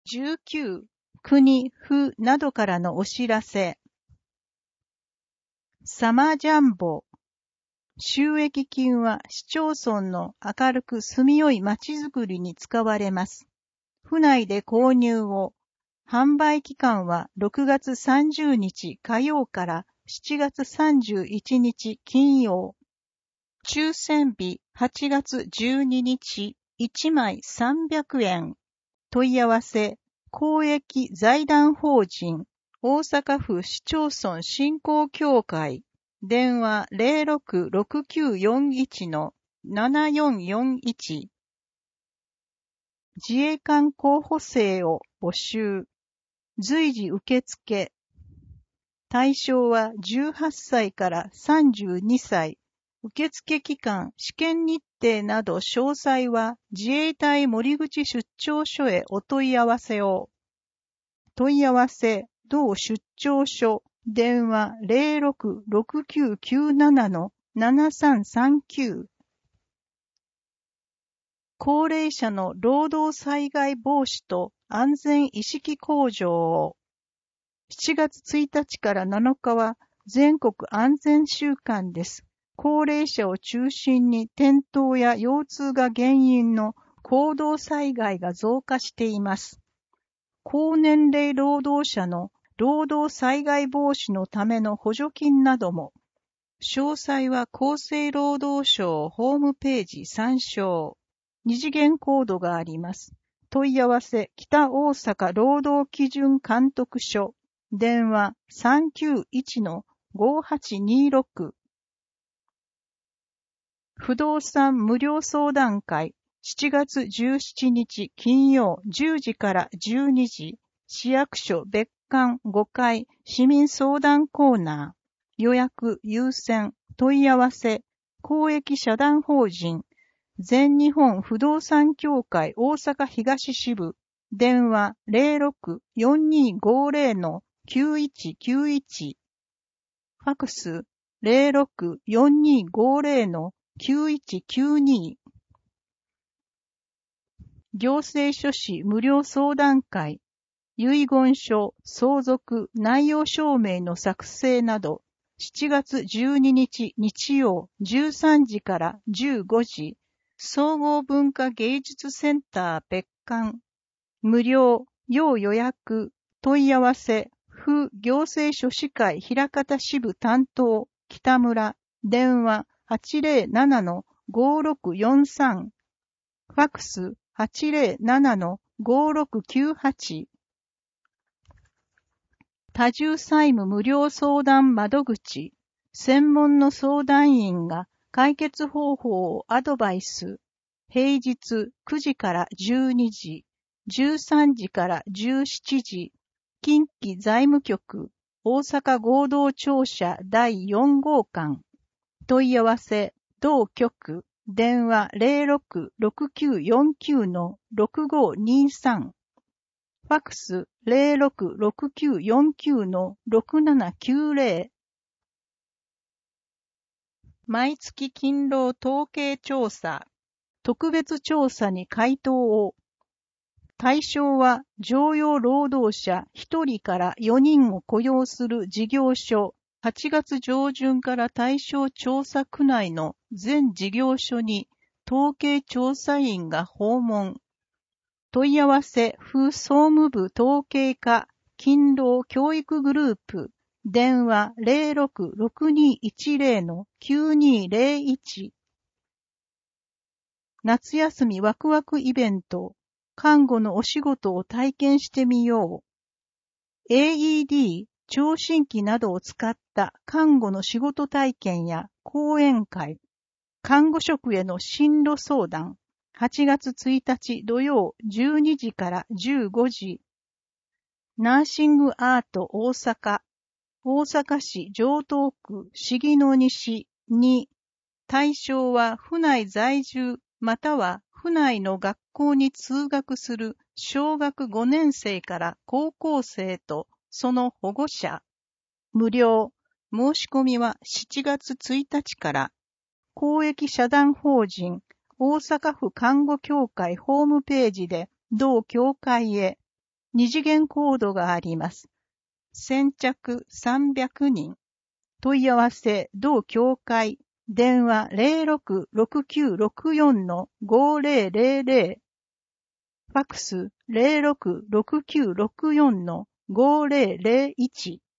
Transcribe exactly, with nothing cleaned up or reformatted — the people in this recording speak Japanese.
じゅうきゅう、国、府などからのお知らせ。サマージャンボ。収益金は市町村の明るく住みよい街づくりに使われます。府内で購入を。販売期間はろくがつさんじゅうにち火曜からしちがつさんじゅういちにち金曜。抽選日はちがつじゅうににちいちまいさんびゃくえん。問い合わせ、公益財団法人大阪府市町村振興協会。電話 ゼロろくろくきゅうよんいちのななよんよんいち。自衛官候補生を募集。随時受付。対象はじゅうはっさいからさんじゅうにさい。受付期間、試験日程など詳細は自衛隊森口出張所へお問い合わせを。問い合わせ、同出張所、電話 ゼロろくろくきゅうきゅうななのななさんさんきゅう。高齢者の労働災害防止と安全意識向上を。しちがつついたちからなのかは全国安全週間です。高齢者を中心に転倒や腰痛が原因の行動災害が増加しています。高年齢労働者の労働災害防止のための補助金なども。詳細は厚生労働省ホームページ参照。二次元コードがあります。問い合わせ、北大阪労働基準監督署。電話 さんきゅういちのごはちにろく。不動産無料相談会。しちがつじゅうしちにち金曜じゅうじからじゅうにじ。市役所別館ごかい市民相談コーナー。予約優先。問い合わせ。公益社団法人。全日本不動産協会大阪東支部。電話 ゼロろくよんにごゼロのきゅういちきゅういち。ファクス ゼロろくよんにごゼロのきゅういちきゅうに。行政書士無料相談会。遺言書、相続、内容証明の作成など、しちがつじゅうににち日曜じゅうさんじからじゅうごじ、総合文化芸術センター別館。無料、要予約、問い合わせ、府行政書士会枚方支部担当、北村、電話 はちゼロななのごろくよんさん。ファクス はちゼロななのごろくきゅうはち。多重債務無料相談窓口。専門の相談員が解決方法をアドバイス。平日くじからじゅうにじ、じゅうさんじからじゅうしちじ。近畿財務局大阪合同庁舎だいよん号館。問い合わせ、同局、電話 ゼロろくろくきゅうよんきゅうのろくごにさん。ファクス ゼロろくろくきゅうよんきゅうのろくななきゅうゼロ。毎月勤労統計調査。特別調査に回答を。対象は常用労働者ひとりからよにんを雇用する事業所。はちがつ上旬から対象調査区内の全事業所に統計調査員が訪問。問い合わせ、府総務部統計課、勤労教育グループ、電話 ゼロろくろくにいちゼロのきゅうにゼロいち。夏休みワクワクイベント、看護のお仕事を体験してみよう。エーイーディー、聴診器などを使った看護の仕事体験や講演会、看護職への進路相談、はちがつついたち土曜じゅうにじからじゅうごじ。ナーシングアート大阪、大阪市城東区鴫野西に。対象は府内在住または府内の学校に通学する小学ごねんせいから高校生とその保護者。無料。申し込みはしちがつついたちから。公益社団法人大阪府看護協会ホームページで同協会へ。 二次元コードがあります。先着さんびゃくにん。問い合わせ、同協会、電話 ゼロろく ろくきゅうろくよん ごゼロゼロゼロ。ファクス ゼロろく ろくきゅうろくよん ごゼロゼロいち。